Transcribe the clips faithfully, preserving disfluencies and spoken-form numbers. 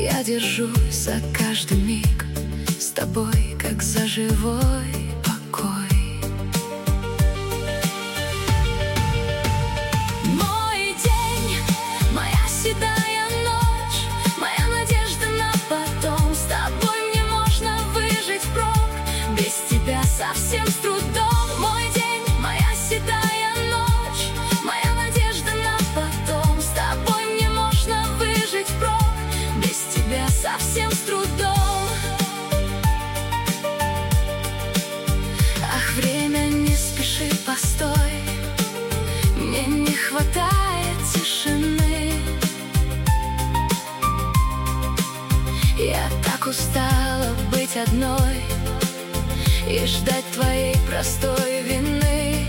Я держусь за каждый миг с тобой, как за живой покой. Мой день, моя седая ночь, моя надежда на потом. С тобой мне можно выжить впрок, без тебя совсем с трудом. Мой день, моя седая ночь, моя надежда на потом. С тобой мне можно выжить впрок, без тебя совсем с трудом. Ах, время, не спеши, постой, мне не хватает тишины. Я так устала быть одной и ждать твоей простой вины.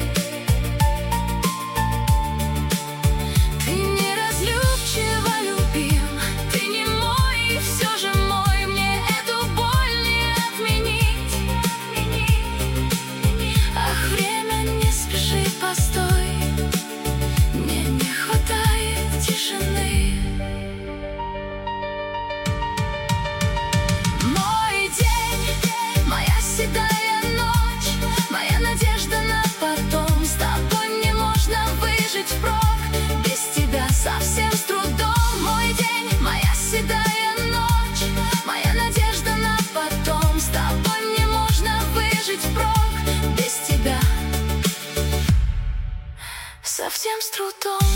Ты неразлюбчиво любим, ты не мой, и все же мой. Мне эту боль не отменить. Ах, время, не спеши, постой, мне не хватает тишины. Мой день, моя седая ночь, моя надежда на потом. С тобой мне можно выжить впрок, без тебя совсем с трудом. Мой день, моя седая ночь, моя надежда на потом. С тобой мне можно выжить впрок, без тебя совсем с трудом.